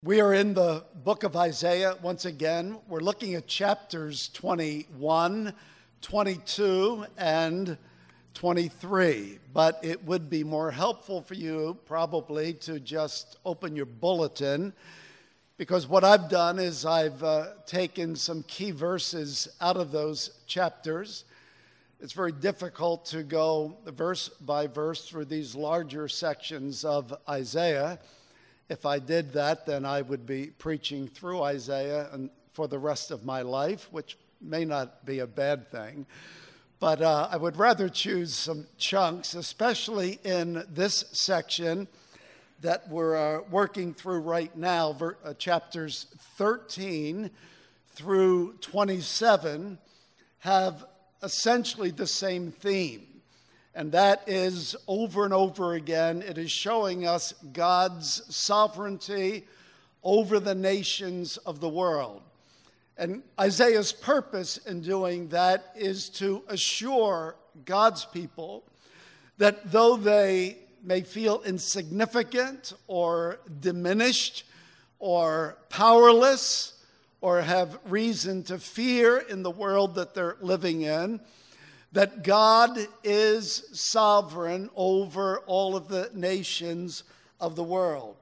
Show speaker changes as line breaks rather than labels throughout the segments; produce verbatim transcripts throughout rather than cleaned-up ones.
We are in the book of Isaiah once again. We're looking at chapters twenty-one, twenty-two, and twenty-three. But it would be more helpful for you probably to just open your bulletin, because what I've done is I've uh, taken some key verses out of those chapters. It's very difficult to go verse by verse through these larger sections of Isaiah. If I did that, then I would be preaching through Isaiah and for the rest of my life, which may not be a bad thing. But uh, I would rather choose some chunks, especially in this section that we're uh, working through right now, ver- uh, chapters thirteen through twenty-seven have essentially the same theme. And that is, over and over again, it is showing us God's sovereignty over the nations of the world. And Isaiah's purpose in doing that is to assure God's people that though they may feel insignificant or diminished or powerless or have reason to fear in the world that they're living in, that God is sovereign over all of the nations of the world.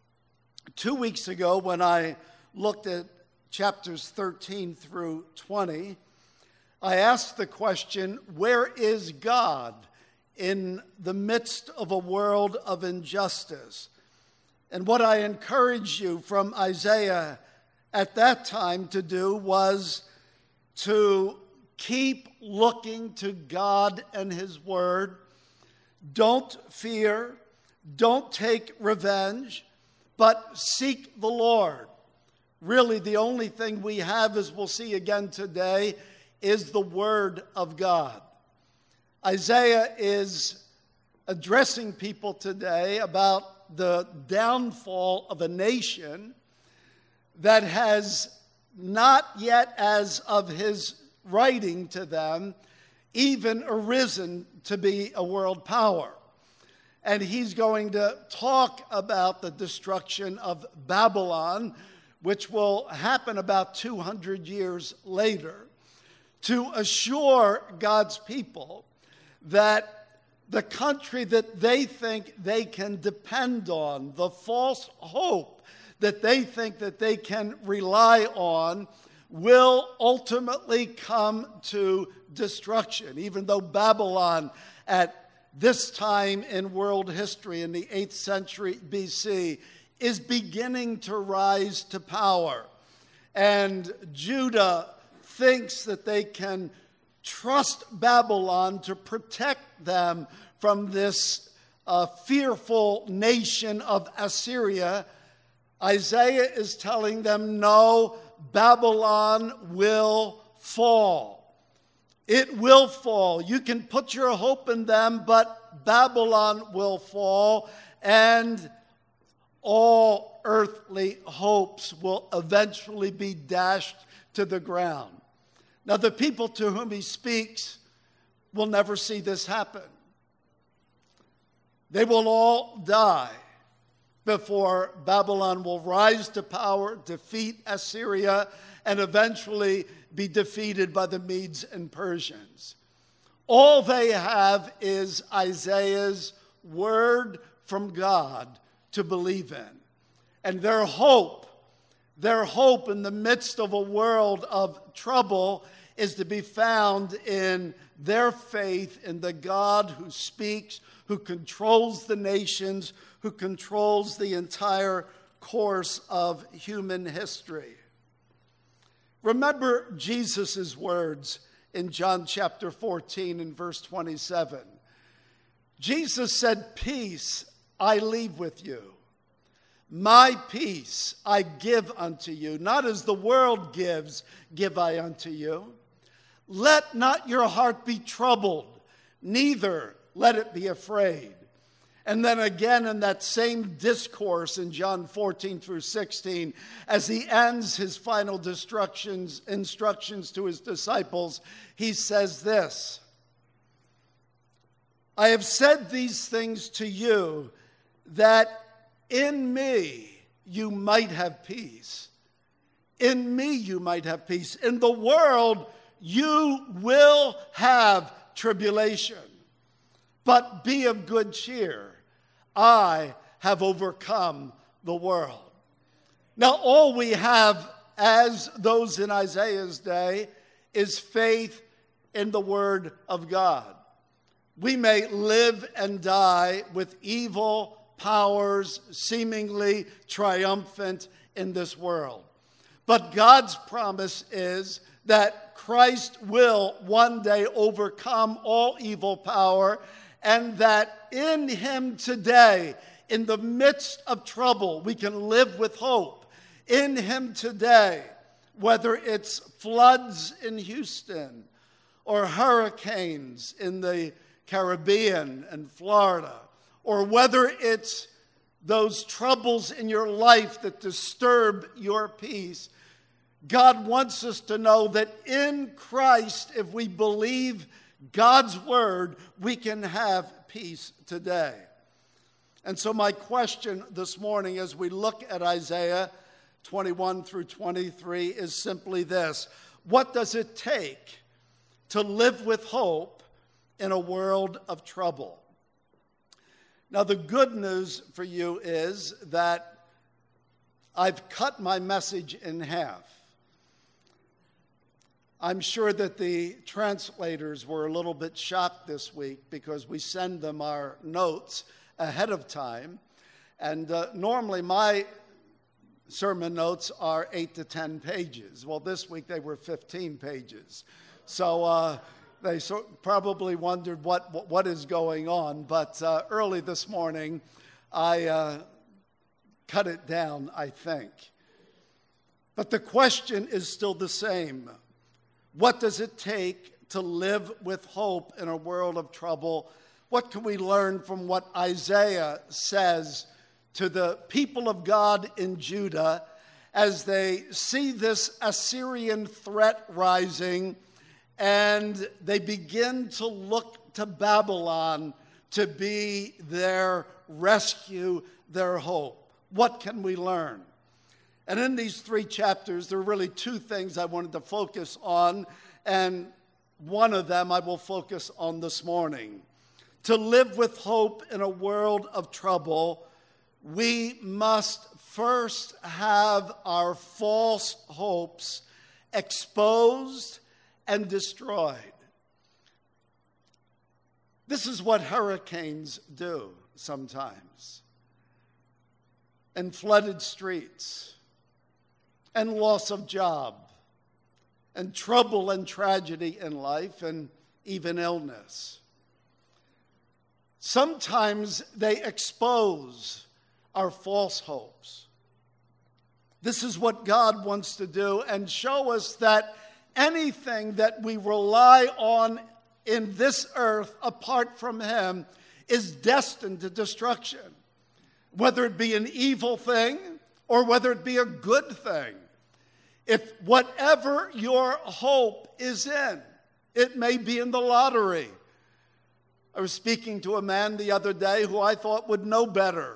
Two weeks ago, when I looked at chapters thirteen through twenty, I asked the question, where is God in the midst of a world of injustice? And what I encouraged you from Isaiah at that time to do was to keep looking to God and His Word. Don't fear. Don't take revenge, but seek the Lord. Really, the only thing we have, as we'll see again today, is the Word of God. Isaiah is addressing people today about the downfall of a nation that has not yet, as of his writing to them, even arisen to be a world power. And he's going to talk about the destruction of Babylon, which will happen about two hundred years later, to assure God's people that the country that they think they can depend on, the false hope that they think that they can rely on, will ultimately come to destruction. Even though Babylon at this time in world history, in the eighth century B C, is beginning to rise to power. And Judah thinks that they can trust Babylon to protect them from this uh, fearful nation of Assyria. Isaiah is telling them, no, Babylon will fall. It will fall. You can put your hope in them, but Babylon will fall, and all earthly hopes will eventually be dashed to the ground. Now, the people to whom he speaks will never see this happen. They will all die before Babylon will rise to power, defeat Assyria, and eventually be defeated by the Medes and Persians. All they have is Isaiah's word from God to believe in. And their hope, their hope in the midst of a world of trouble is to be found in their faith in the God who speaks, who controls the nations, who controls the entire course of human history. Remember Jesus' words in John chapter fourteen and verse twenty-seven. Jesus said, "Peace I leave with you. My peace I give unto you. Not as the world gives, give I unto you. Let not your heart be troubled, neither let it be afraid." And then again in that same discourse in John fourteen through sixteen, as he ends his final instructions, instructions to his disciples, he says this, "I have said these things to you, that in me you might have peace. In me you might have peace. In the world you will have tribulation. But be of good cheer. I have overcome the world. Now all we have as those in Isaiah's day is faith in the word of God. We may live and die with evil powers seemingly triumphant in this world. But God's promise is that Christ will one day overcome all evil power, and that in him today, in the midst of trouble, we can live with hope. In him today, whether it's floods in Houston or hurricanes in the Caribbean and Florida, or whether it's those troubles in your life that disturb your peace, God wants us to know that in Christ, if we believe God's word, we can have peace today. And so my question this morning as we look at Isaiah twenty-one through twenty-three is simply this: what does it take to live with hope in a world of trouble? Now, the good news for you is that I've cut my message in half. I'm sure that the translators were a little bit shocked this week because we send them our notes ahead of time. And uh, normally my sermon notes are eight to ten pages. Well, this week they were fifteen pages. So uh, they so probably wondered what, what, what is going on. But uh, early this morning, I uh, cut it down, I think. But the question is still the same. What does it take to live with hope in a world of trouble? What can we learn from what Isaiah says to the people of God in Judah as they see this Assyrian threat rising and they begin to look to Babylon to be their rescue, their hope? What can we learn? And in these three chapters, there are really two things I wanted to focus on, and one of them I will focus on this morning. To live with hope in a world of trouble, we must first have our false hopes exposed and destroyed. This is what hurricanes do sometimes, and flooded streets, and loss of job, and trouble and tragedy in life, and even illness. Sometimes they expose our false hopes. This is what God wants to do, and show us that anything that we rely on in this earth apart from him is destined to destruction, whether it be an evil thing or whether it be a good thing. If whatever your hope is in, it may be in the lottery. I was speaking to a man the other day who I thought would know better.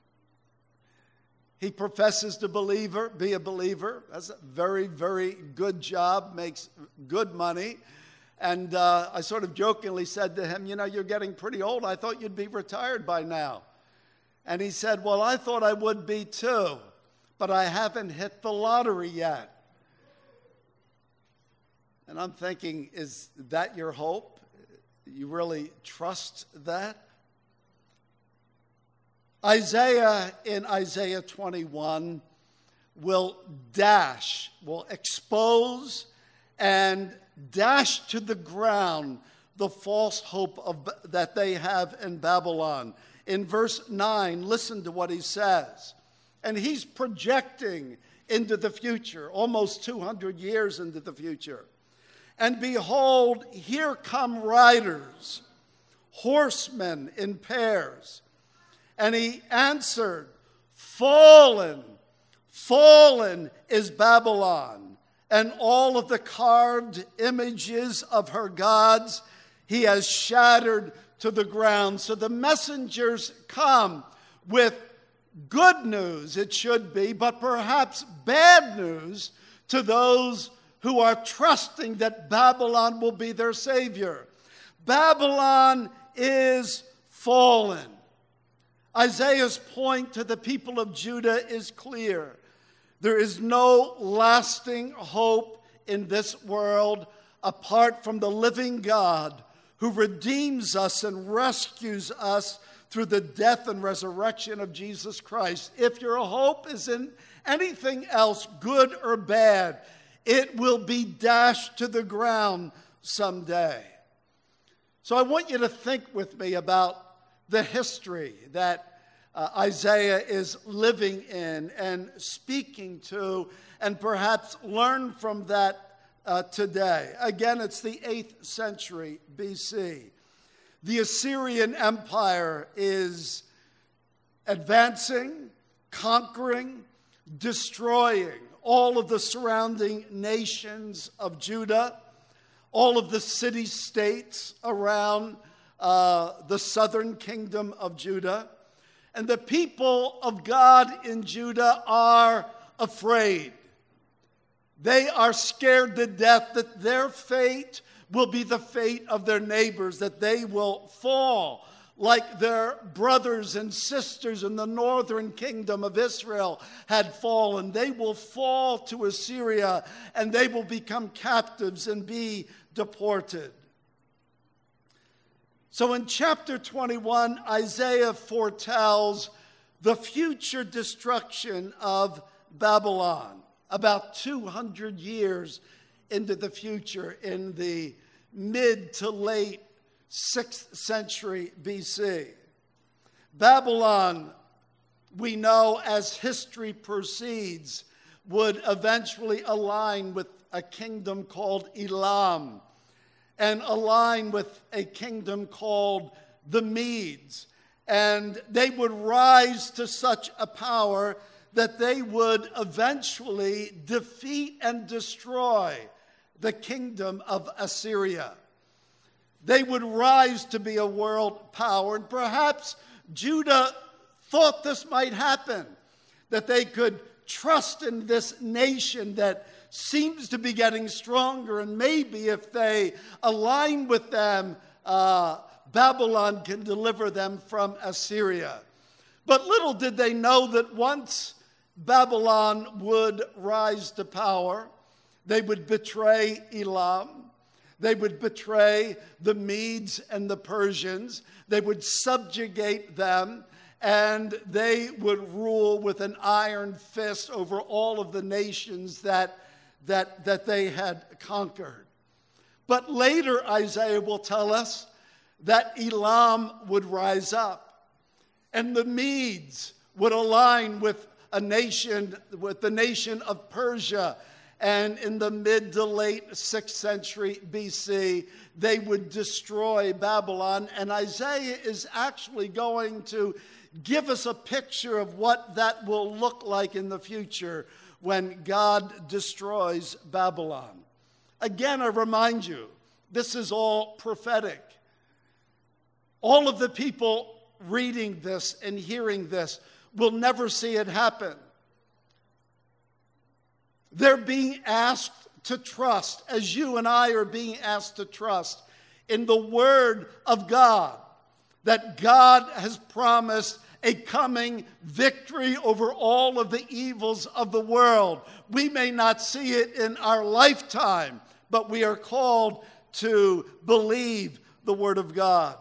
He professes to believer, be a believer, has a very, very good job, makes good money. And uh, I sort of jokingly said to him, you know, you're getting pretty old. I thought you'd be retired by now. And he said, well, I thought I would be too, but I haven't hit the lottery yet. And I'm thinking, is that your hope? You really trust that? Isaiah in Isaiah twenty-one will dash, will expose and dash to the ground the false hope of, that they have in Babylon. In verse nine, listen to what he says. And he's projecting into the future, almost two hundred years into the future. And behold, here come riders, horsemen in pairs. And he answered, fallen, fallen is Babylon, and all of the carved images of her gods he has shattered to the ground. So the messengers come with good news, it should be, but perhaps bad news to those who are trusting that Babylon will be their savior. Babylon is fallen. Isaiah's point to the people of Judah is clear. There is no lasting hope in this world apart from the living God who redeems us and rescues us through the death and resurrection of Jesus Christ. If your hope is in anything else, good or bad, it will be dashed to the ground someday. So I want you to think with me about the history that uh, Isaiah is living in and speaking to, and perhaps learn from that uh, today. Again, it's the eighth century B C. The Assyrian Empire is advancing, conquering, destroying all of the surrounding nations of Judah, all of the city-states around uh, the southern kingdom of Judah. And the people of God in Judah are afraid. They are scared to death that their fate will be the fate of their neighbors, that they will fall like their brothers and sisters in the northern kingdom of Israel had fallen. They will fall to Assyria, and they will become captives and be deported. So in chapter twenty-one, Isaiah foretells the future destruction of Babylon, about two hundred years into the future, in the mid to late sixth century B C. Babylon, we know as history proceeds, would eventually align with a kingdom called Elam and align with a kingdom called the Medes. And they would rise to such a power that they would eventually defeat and destroy the kingdom of Assyria. They would rise to be a world power, and perhaps Judah thought this might happen, that they could trust in this nation that seems to be getting stronger, and maybe if they align with them, uh, Babylon can deliver them from Assyria. But little did they know that once Babylon would rise to power, they would betray Elam. They would betray the Medes and the Persians. They would subjugate them, and they would rule with an iron fist over all of the nations that, that, that they had conquered. But later, Isaiah will tell us that Elam would rise up, and the Medes would align with a nation, with the nation of Persia. And in the mid to late sixth century B C, they would destroy Babylon. And Isaiah is actually going to give us a picture of what that will look like in the future when God destroys Babylon. Again, I remind you, this is all prophetic. All of the people reading this and hearing this will never see it happen. They're being asked to trust, as you and I are being asked to trust, in the Word of God, that God has promised a coming victory over all of the evils of the world. We may not see it in our lifetime, but we are called to believe the Word of God.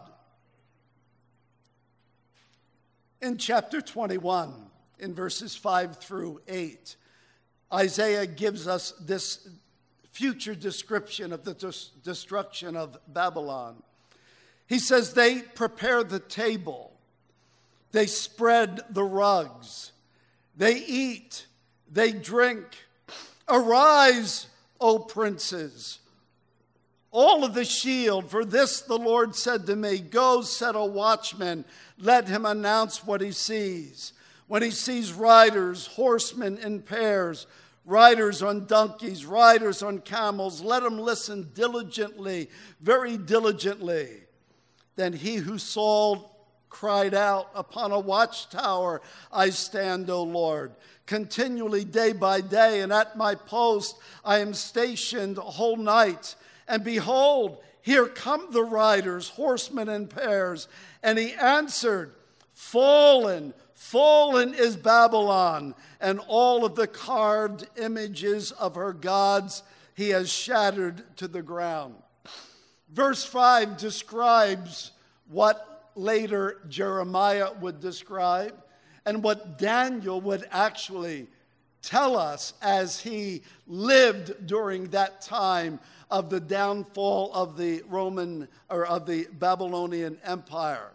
In chapter twenty-one, in verses five through eight, Isaiah gives us this future description of the des- destruction of Babylon. He says, they prepare the table, they spread the rugs, they eat, they drink. Arise, O princes, all of the shield, for this the Lord said to me, go set a watchman, let him announce what he sees. When he sees riders, horsemen in pairs, riders on donkeys, riders on camels, let him listen diligently, very diligently. Then he who sold cried out. Upon a watchtower I stand, O Lord. Continually, day by day, and at my post I am stationed whole night. And behold, here come the riders, horsemen in pairs. And he answered, Fallen, fallen is Babylon, and all of the carved images of her gods he has shattered to the ground. Verse five describes what later Jeremiah would describe and what Daniel would actually tell us as he lived during that time of the downfall of the Roman or of the Babylonian Empire.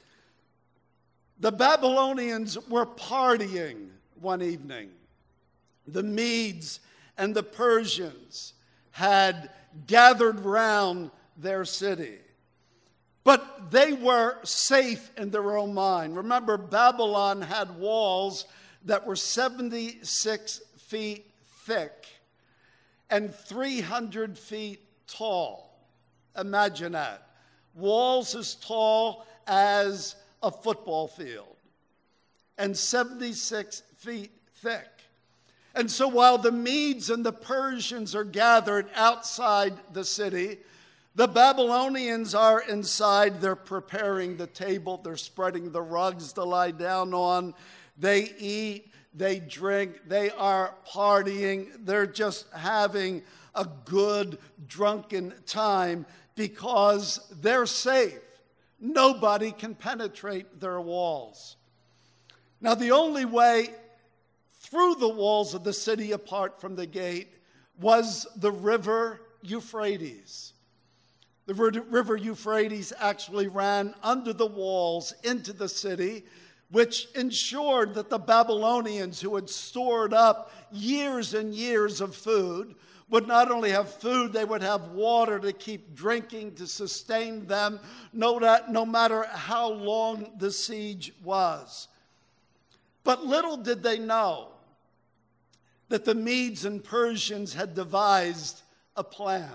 The Babylonians were partying one evening. The Medes and the Persians had gathered round their city. But they were safe in their own mind. Remember, Babylon had walls that were seventy-six feet thick and three hundred feet tall. Imagine that. Walls as tall as a football field and seventy-six feet thick. And so while the Medes and the Persians are gathered outside the city, the Babylonians are inside. They're preparing the table. They're spreading the rugs to lie down on. They eat. They drink. They are partying. They're just having a good drunken time because they're safe. Nobody can penetrate their walls. Now, the only way through the walls of the city apart from the gate was the river Euphrates. The river Euphrates actually ran under the walls into the city, which ensured that the Babylonians, who had stored up years and years of food, would not only have food, they would have water to keep drinking, to sustain them, no, no matter how long the siege was. But little did they know that the Medes and Persians had devised a plan.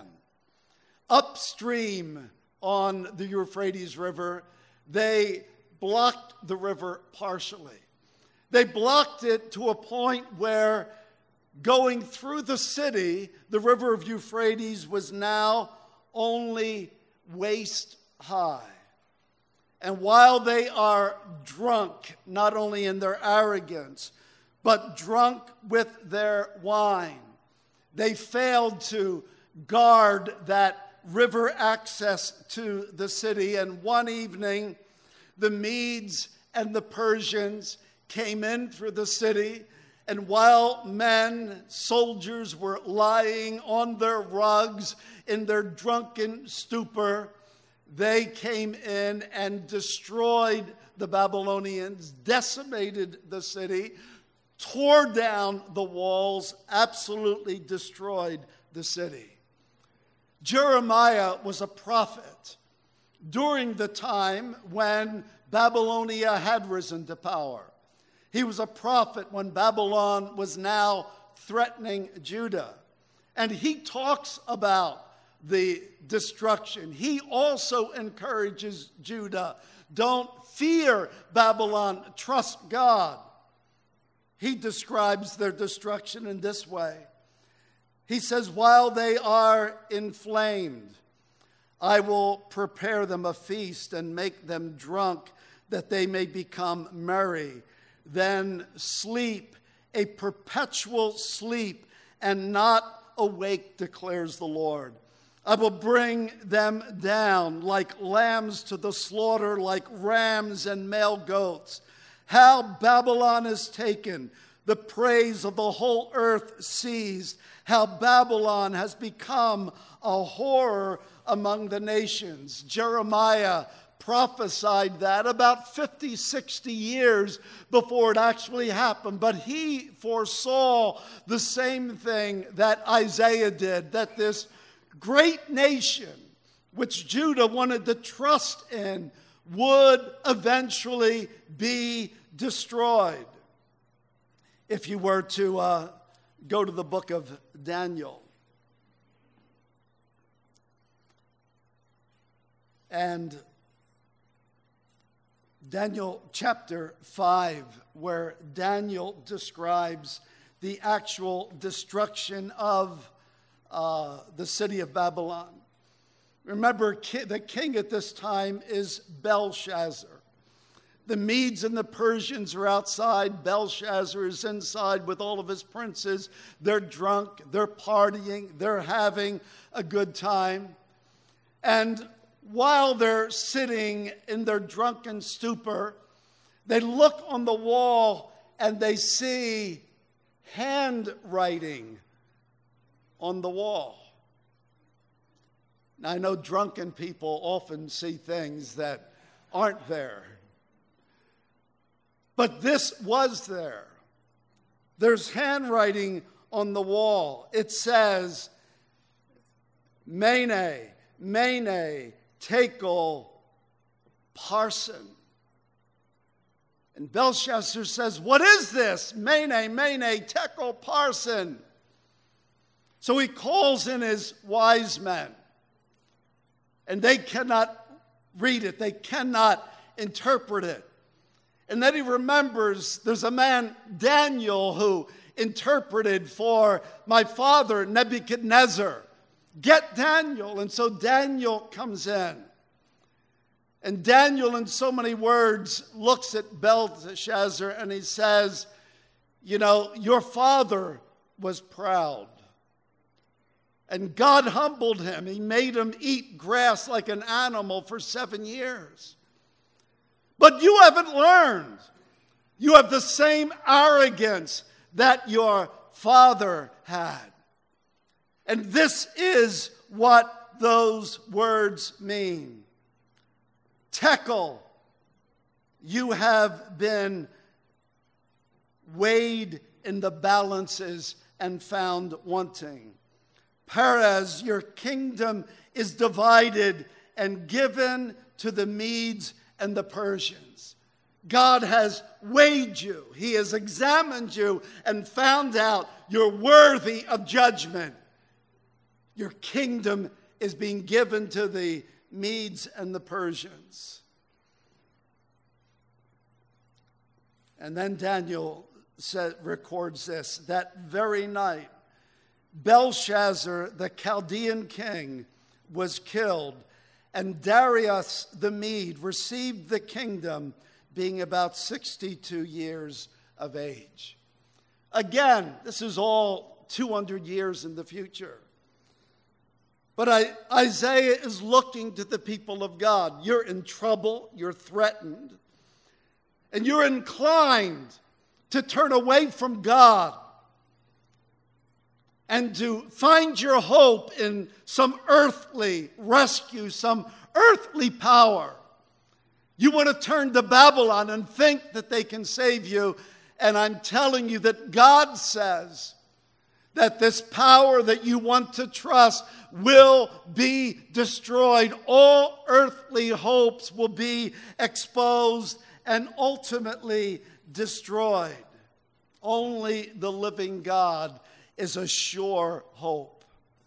Upstream on the Euphrates River, they blocked the river partially. They blocked it to a point where going through the city, the river of Euphrates was now only waist high. And while they are drunk, not only in their arrogance, but drunk with their wine, they failed to guard that river access to the city. And one evening, the Medes and the Persians came in through the city, and while men, soldiers, were lying on their rugs in their drunken stupor, they came in and destroyed the Babylonians, decimated the city, tore down the walls, absolutely destroyed the city. Jeremiah was a prophet during the time when Babylonia had risen to power. He was a prophet when Babylon was now threatening Judah. And he talks about the destruction. He also encourages Judah, don't fear Babylon, trust God. He describes their destruction in this way. He says, while they are inflamed, I will prepare them a feast and make them drunk, that they may become merry. Then sleep, a perpetual sleep, and not awake, declares the Lord. I will bring them down like lambs to the slaughter, like rams and male goats. How Babylon is taken, the praise of the whole earth seized. How Babylon has become a horror among the nations. Jeremiah prophesied that about fifty, sixty years before it actually happened. But he foresaw the same thing that Isaiah did, that this great nation, which Judah wanted to trust in, would eventually be destroyed. If you were to uh, go to the book of Daniel, and Daniel chapter five, where Daniel describes the actual destruction of uh, the city of Babylon. Remember, ki- the king at this time is Belshazzar. The Medes and the Persians are outside. Belshazzar is inside with all of his princes. They're drunk, they're partying, they're having a good time. And while they're sitting in their drunken stupor, they look on the wall and they see handwriting on the wall. Now, I know drunken people often see things that aren't there. But this was there. There's handwriting on the wall. It says, Mene, Mene, Tekel, Parsin. And Belshazzar says, what is this? Mene, Mene, Tekel, Parsin. So he calls in his wise men. And they cannot read it. They cannot interpret it. And then he remembers there's a man, Daniel, who interpreted for my father, Nebuchadnezzar. Get Daniel. And so Daniel comes in. And Daniel, in so many words, looks at Belshazzar and he says, you know, your father was proud. And God humbled him. He made him eat grass like an animal for seven years. But you haven't learned. You have the same arrogance that your father had. And this is what those words mean. Tekel, you have been weighed in the balances and found wanting. Peres, your kingdom is divided and given to the Medes and the Persians. God has weighed you. He has examined you and found out you're worthy of judgment. Your kingdom is being given to the Medes and the Persians. And then Daniel said, records this, that very night, Belshazzar, the Chaldean king, was killed, and Darius the Mede received the kingdom, being about sixty-two years of age. Again, this is all two hundred years in the future. But I, Isaiah is looking to the people of God. You're in trouble, you're threatened, and you're inclined to turn away from God and to find your hope in some earthly rescue, some earthly power. You want to turn to Babylon and think that they can save you. And I'm telling you that God says that this power that you want to trust will be destroyed. All earthly hopes will be exposed and ultimately destroyed. Only the living God is a sure hope.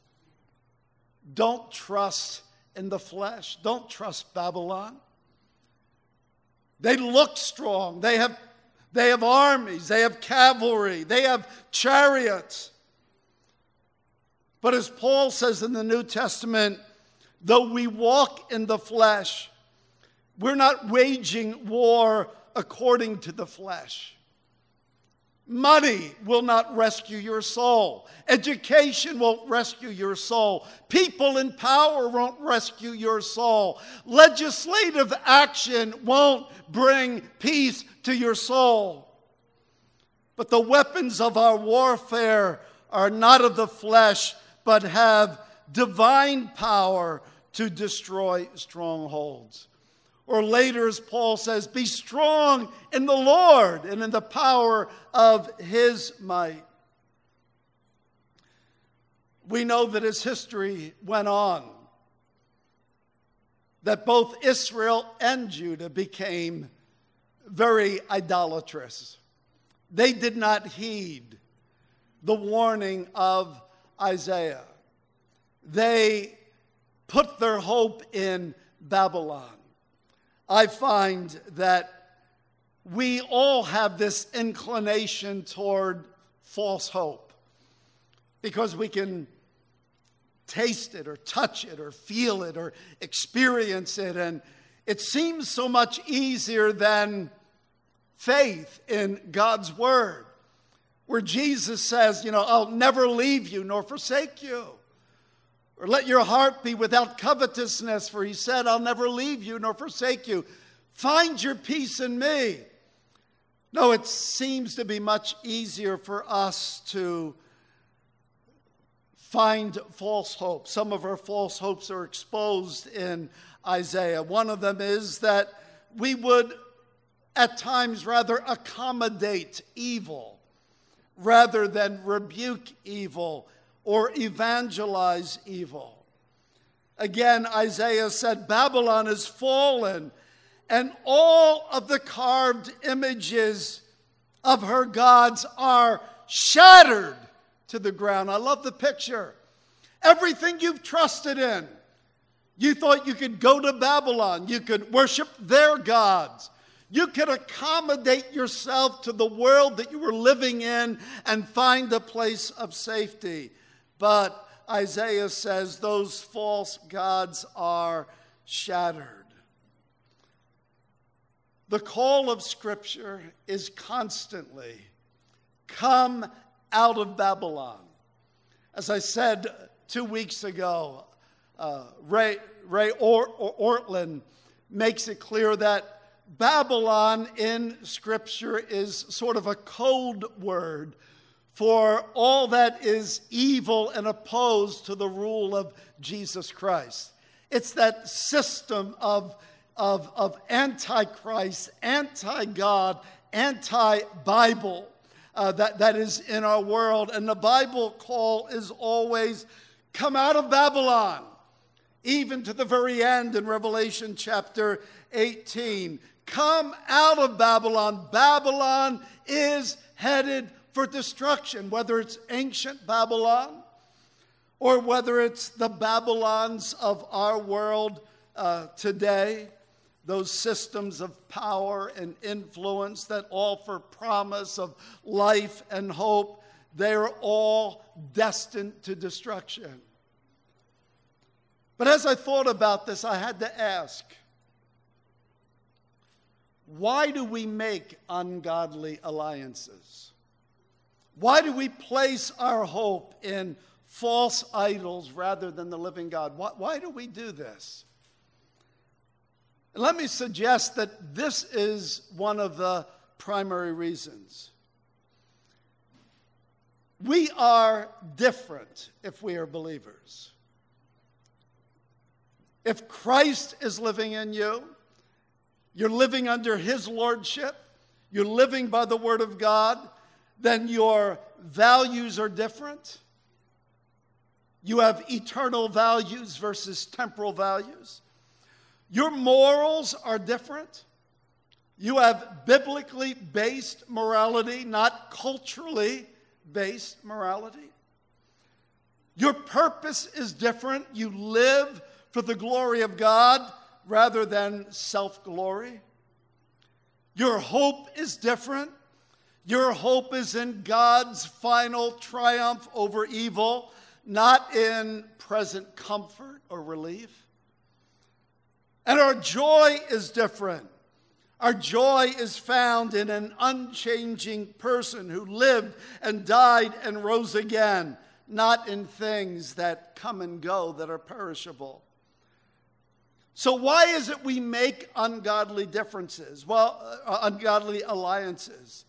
Don't trust in the flesh. Don't trust Babylon. They look strong. They have, they have armies. They have cavalry. They have chariots. But as Paul says in the New Testament, though we walk in the flesh, we're not waging war according to the flesh. Money will not rescue your soul. Education won't rescue your soul. People in power won't rescue your soul. Legislative action won't bring peace to your soul. But the weapons of our warfare are not of the flesh, but have divine power to destroy strongholds. Or later, as Paul says, be strong in the Lord and in the power of his might. We know that as history went on, that both Israel and Judah became very idolatrous. They did not heed the warning of Isaiah. They put their hope in Babylon. I find that we all have this inclination toward false hope because we can taste it or touch it or feel it or experience it, and it seems so much easier than faith in God's word, where Jesus says, you know, I'll never leave you nor forsake you. Or let your heart be without covetousness, for he said, I'll never leave you nor forsake you. Find your peace in me. No, it seems to be much easier for us to find false hope. Some of our false hopes are exposed in Isaiah. One of them is that we would at times rather accommodate evil rather than rebuke evil or evangelize evil. Again, Isaiah said, Babylon is fallen, and all of the carved images of her gods are shattered to the ground. I love the picture. Everything you've trusted in, you thought you could go to Babylon, you could worship their gods, you could accommodate yourself to the world that you were living in and find a place of safety. But Isaiah says those false gods are shattered. The call of Scripture is constantly, come out of Babylon. As I said two weeks ago, uh, Ray, Ray Ort- Ortlund makes it clear that Babylon in Scripture is sort of a code word for all that is evil and opposed to the rule of Jesus Christ. It's that system of, of, of antichrist, anti-God, anti-Bible uh, that, that is in our world. And the Bible call is always, come out of Babylon, even to the very end in Revelation chapter eighteen. Come out of Babylon. Babylon is headed for destruction, whether it's ancient Babylon or whether it's the Babylons of our world uh, today, those systems of power and influence that offer promise of life and hope, they're all destined to destruction. But as I thought about this, I had to ask, why do we make ungodly alliances? Why do we place our hope in false idols rather than the living God? Why, why do we do this? And let me suggest that this is one of the primary reasons. We are different if we are believers. If Christ is living in you, you're living under his lordship, you're living by the word of God, then your values are different. You have eternal values versus temporal values. Your morals are different. You have biblically based morality, not culturally based morality. Your purpose is different. You live for the glory of God rather than self-glory. Your hope is different. Your hope is in God's final triumph over evil, not in present comfort or relief. And our joy is different. Our joy is found in an unchanging person who lived and died and rose again, not in things that come and go that are perishable. So why is it we make ungodly differences? Well, uh, ungodly alliances.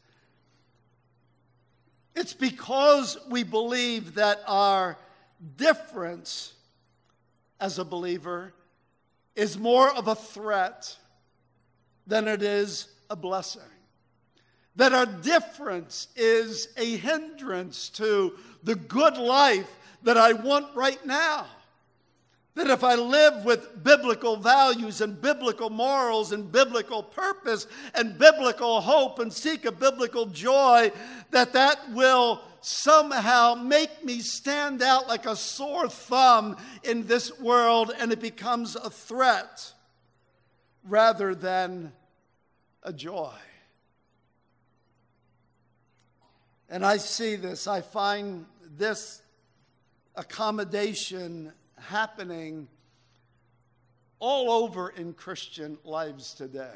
It's because we believe that our difference as a believer is more of a threat than it is a blessing. That our difference is a hindrance to the good life that I want right now. That if I live with biblical values and biblical morals and biblical purpose and biblical hope and seek a biblical joy, that that will somehow make me stand out like a sore thumb in this world, and it becomes a threat. rather than a joy. And I see this, I find this accommodation happening all over in Christian lives today,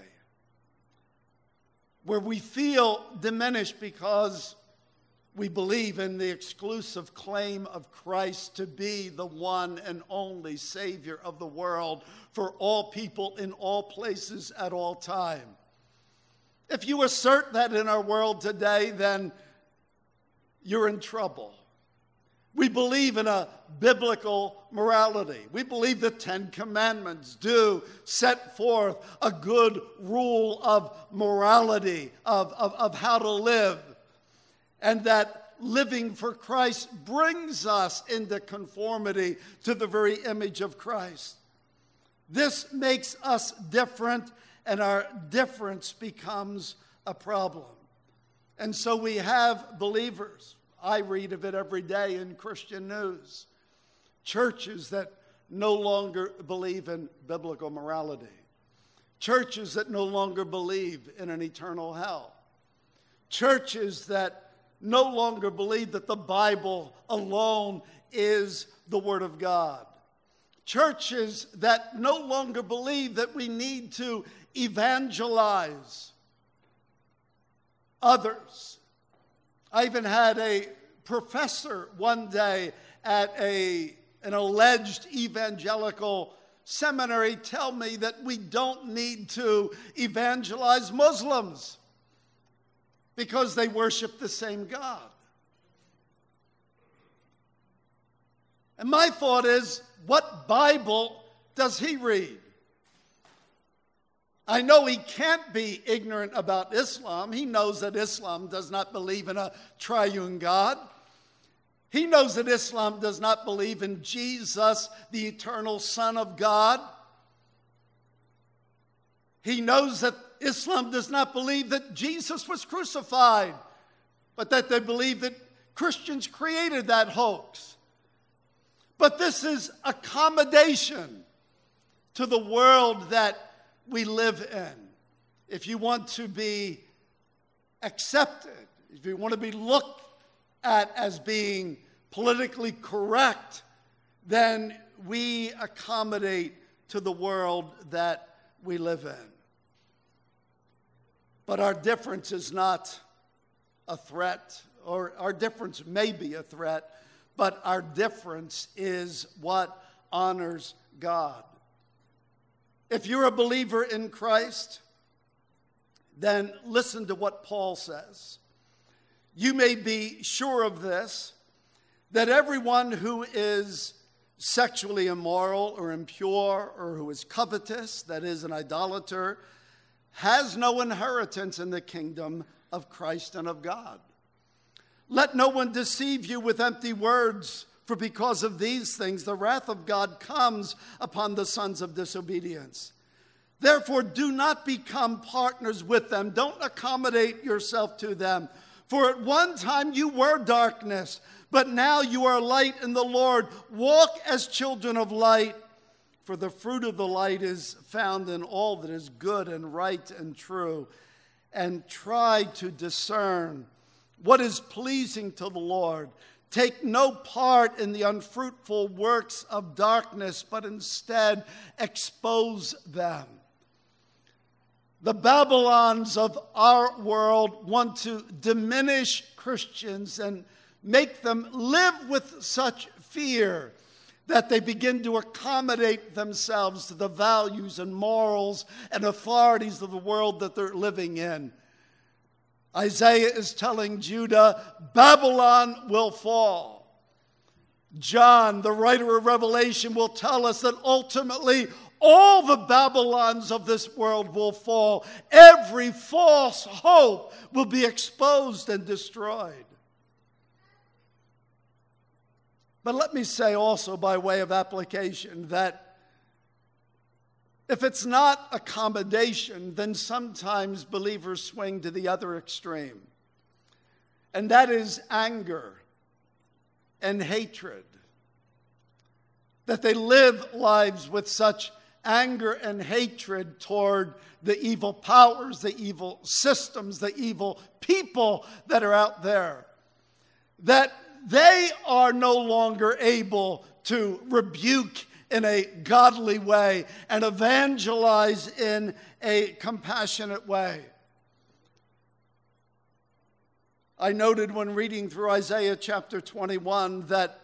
where we feel diminished because we believe in the exclusive claim of Christ to be the one and only Savior of the world for all people in all places at all time. If you assert that in our world today, then you're in trouble. We believe in a biblical morality. We believe the Ten Commandments do set forth a good rule of morality, of, of, of how to live, and that living for Christ brings us into conformity to the very image of Christ. This makes us different, and our difference becomes a problem. And so we have believers, I read of it every day in Christian news, churches that no longer believe in biblical morality, churches that no longer believe in an eternal hell, churches that no longer believe that the Bible alone is the Word of God, churches that no longer believe that we need to evangelize others. I even had a professor one day at a, an alleged evangelical seminary tell me that we don't need to evangelize Muslims because they worship the same God. And my thought is, what Bible does he read? I know he can't be ignorant about Islam. He knows that Islam does not believe in a triune God. He knows that Islam does not believe in Jesus, the eternal Son of God. He knows that Islam does not believe that Jesus was crucified, but that they believe that Christians created that hoax. But this is accommodation to the world that we live in. If you want to be accepted, if you want to be looked at as being politically correct, then we accommodate to the world that we live in. But our difference is not a threat, or our difference may be a threat, but our difference is what honors God. If you're a believer in Christ, then listen to what Paul says. You may be sure of this, that everyone who is sexually immoral or impure or who is covetous, that is an idolater, has no inheritance in the kingdom of Christ and of God. Let no one deceive you with empty words, for because of these things the wrath of God comes upon the sons of disobedience. Therefore, do not become partners with them. Don't accommodate yourself to them. For at one time you were darkness, but now you are light in the Lord. Walk as children of light, for the fruit of the light is found in all that is good and right and true. And try to discern what is pleasing to the Lord. Take no part in the unfruitful works of darkness, but instead expose them. The Babylons of our world want to diminish Christians and make them live with such fear that they begin to accommodate themselves to the values and morals and authorities of the world that they're living in. Isaiah is telling Judah, Babylon will fall. John, the writer of Revelation, will tell us that ultimately all the Babylons of this world will fall. Every false hope will be exposed and destroyed. But let me say also, by way of application, that if it's not accommodation, then sometimes believers swing to the other extreme. And that is anger and hatred. That they live lives with such anger and hatred toward the evil powers, the evil systems, the evil people that are out there. That they are no longer able to rebuke in a godly way and evangelize in a compassionate way. I noted when reading through Isaiah chapter twenty-one that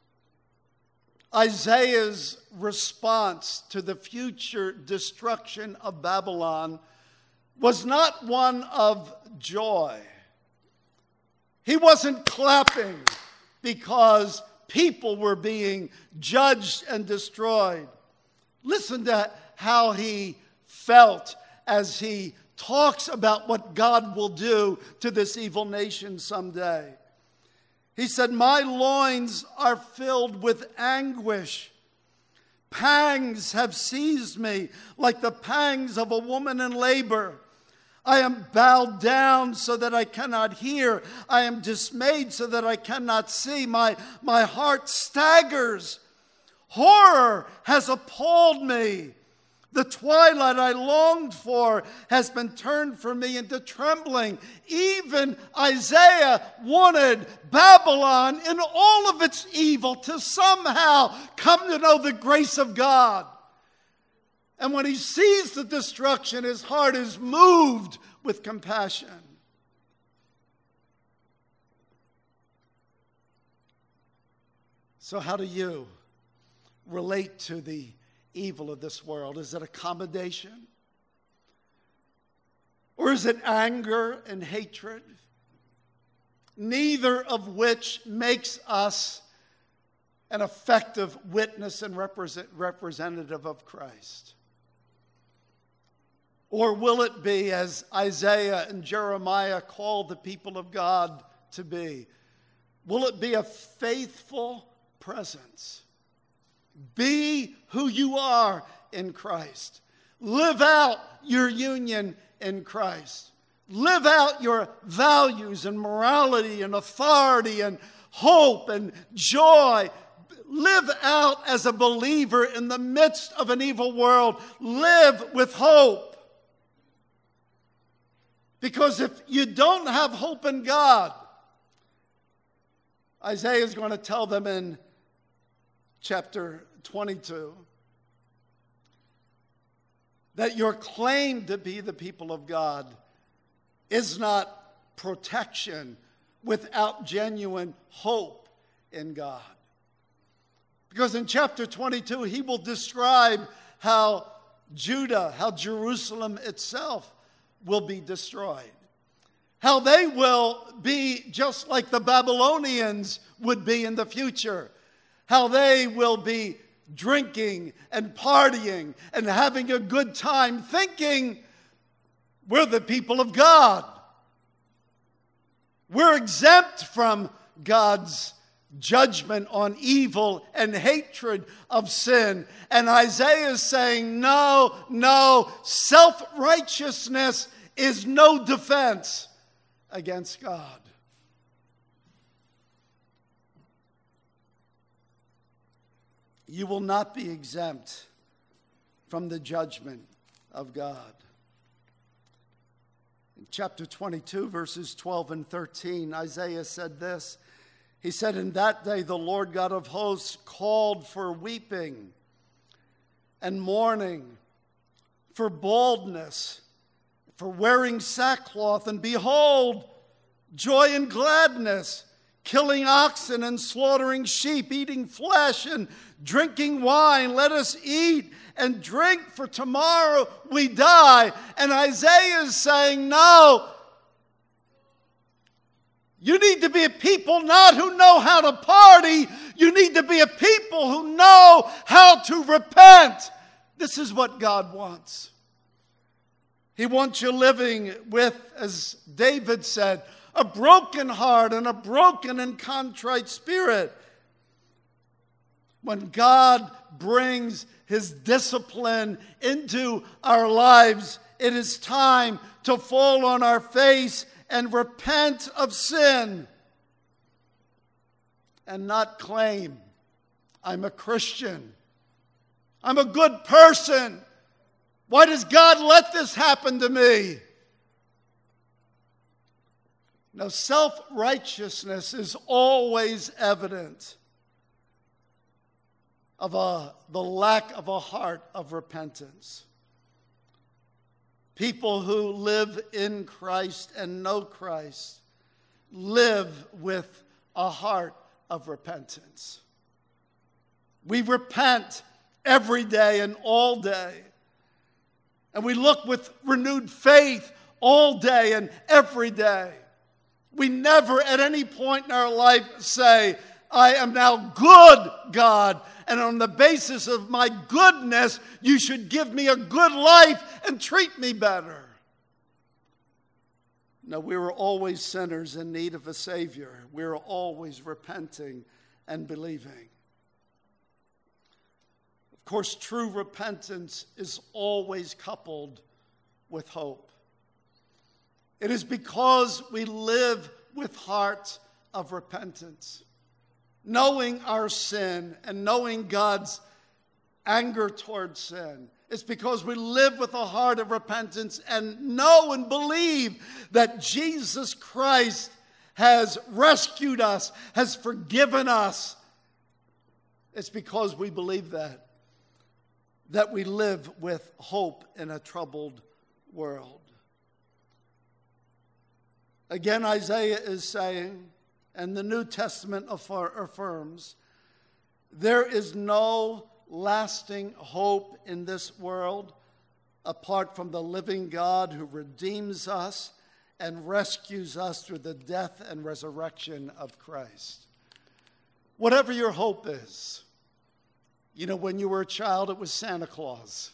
Isaiah's response to the future destruction of Babylon was not one of joy. He wasn't clapping because people were being judged and destroyed. Listen to how he felt as he talks about what God will do to this evil nation someday. He said, "My loins are filled with anguish. Pangs have seized me like the pangs of a woman in labor. I am bowed down so that I cannot hear. I am dismayed so that I cannot see. My, my heart staggers. Horror has appalled me. The twilight I longed for has been turned for me into trembling." Even Isaiah wanted Babylon in all of its evil to somehow come to know the grace of God. And when he sees the destruction, his heart is moved with compassion. So how do you relate to the evil of this world? Is it accommodation? Or is it anger and hatred? Neither of which makes us an effective witness and represent, representative of Christ. Or will it be, as Isaiah and Jeremiah call the people of God to be, will it be a faithful presence? Be who you are in Christ. Live out your union in Christ. Live out your values and morality and authority and hope and joy. Live out as a believer in the midst of an evil world. Live with hope. Because if you don't have hope in God, Isaiah is going to tell them in chapter twenty-two that your claim to be the people of God is not protection without genuine hope in God. Because in chapter twenty-two, he will describe how Judah, how Jerusalem itself will be destroyed. How they will be just like the Babylonians would be in the future. How they will be drinking and partying and having a good time, thinking we're the people of God. We're exempt from God's judgment on evil and hatred of sin. And Isaiah is saying, no, no, self-righteousness is no defense against God. You will not be exempt from the judgment of God. In chapter twenty-two, verses twelve and thirteen, Isaiah said this. He said, "In that day the Lord God of hosts called for weeping and mourning, for baldness, for wearing sackcloth, and behold, joy and gladness, killing oxen and slaughtering sheep, eating flesh and drinking wine. Let us eat and drink, for tomorrow we die." And Isaiah is saying, no, you need to be a people not who know how to party. You need to be a people who know how to repent. This is what God wants. He wants you living with, as David said, a broken heart and a broken and contrite spirit. When God brings his discipline into our lives, it is time to fall on our face and repent of sin and not claim, I'm a Christian. I'm a good person. Why does God let this happen to me? Now, self-righteousness is always evident of a, the lack of a heart of repentance. People who live in Christ and know Christ live with a heart of repentance. We repent every day and all day. And we look with renewed faith all day and every day. We never at any point in our life say, I am now good, God, and on the basis of my goodness, you should give me a good life and treat me better. No, we were always sinners in need of a Savior. We were always repenting and believing. Of course, true repentance is always coupled with hope. It is because we live with hearts of repentance, knowing our sin and knowing God's anger towards sin. It's because we live with a heart of repentance and know and believe that Jesus Christ has rescued us, has forgiven us. It's because we believe that, that we live with hope in a troubled world. Again, Isaiah is saying, and the New Testament affirms, there is no lasting hope in this world apart from the living God who redeems us and rescues us through the death and resurrection of Christ. Whatever your hope is, you know, when you were a child, it was Santa Claus.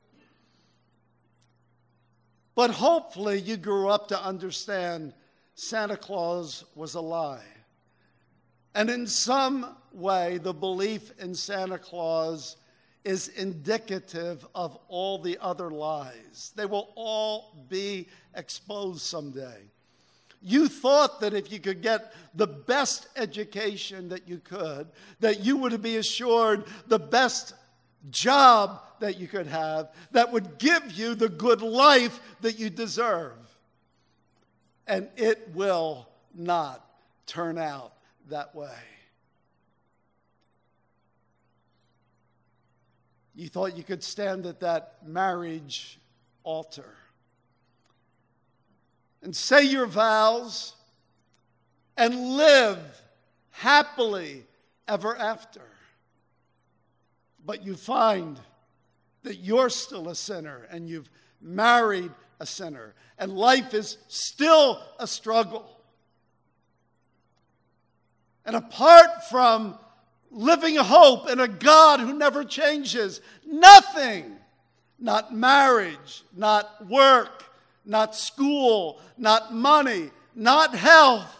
But hopefully you grew up to understand Santa Claus was a lie. And in some way, the belief in Santa Claus is indicative of all the other lies. They will all be exposed someday. You thought that if you could get the best education that you could, that you would be assured the best job that you could have that would give you the good life that you deserve. And it will not turn out that way. You thought you could stand at that marriage altar and say your vows and live happily ever after. But you find that you're still a sinner and you've married a sinner and life is still a struggle. And apart from living hope in a God who never changes, nothing, not marriage, not work, not school, not money, not health,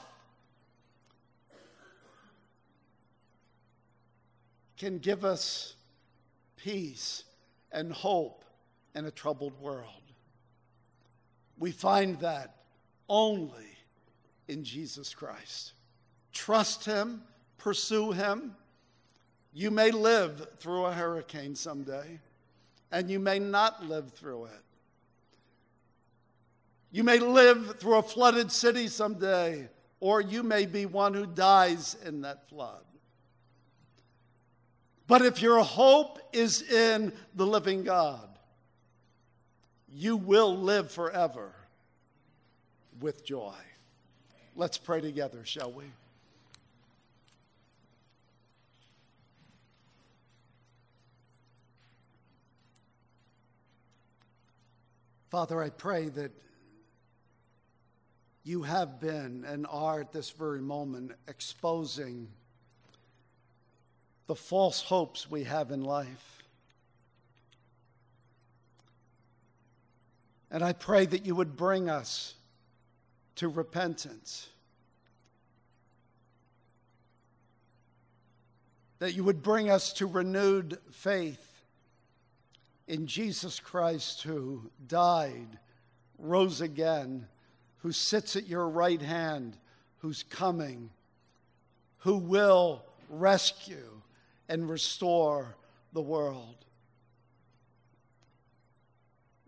can give us peace and hope in a troubled world. We find that only in Jesus Christ. Trust Him, pursue Him. You may live through a hurricane someday, and you may not live through it. You may live through a flooded city someday, or you may be one who dies in that flood. But if your hope is in the living God, you will live forever with joy. Let's pray together, shall we? Father, I pray that you have been and are at this very moment exposing the false hopes we have in life. And I pray that you would bring us to repentance, that you would bring us to renewed faith in Jesus Christ, who died, rose again, who sits at your right hand, who's coming, who will rescue and restore the world.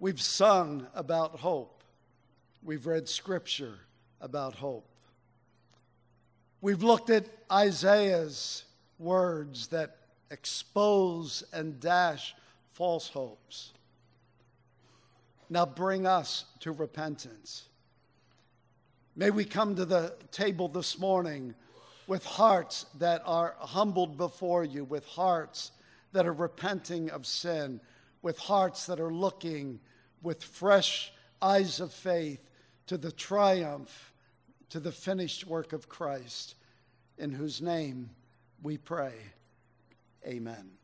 We've sung about hope. We've read scripture about hope. We've looked at Isaiah's words that expose and dash false hopes. Now bring us to repentance. May we come to the table this morning with hearts that are humbled before you, with hearts that are repenting of sin, with hearts that are looking with fresh eyes of faith to the triumph, to the finished work of Christ, in whose name we pray. Amen.